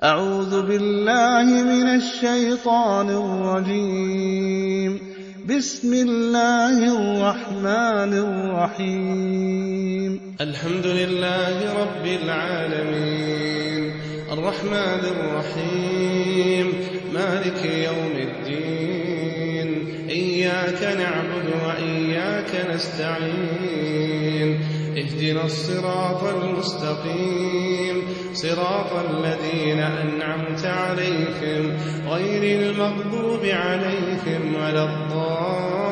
أعوذ بالله من الشيطان الرجيم. بسم الله الرحمن الرحيم. الحمد لله رب العالمين، الرحمن الرحيم، مالك يوم الدين، إياك نعبد وإياك نستعين، اهدنا الصراط المستقيم، صراط الذين أنعمت عليهم غير المغضوب عليهم ولا الضالين.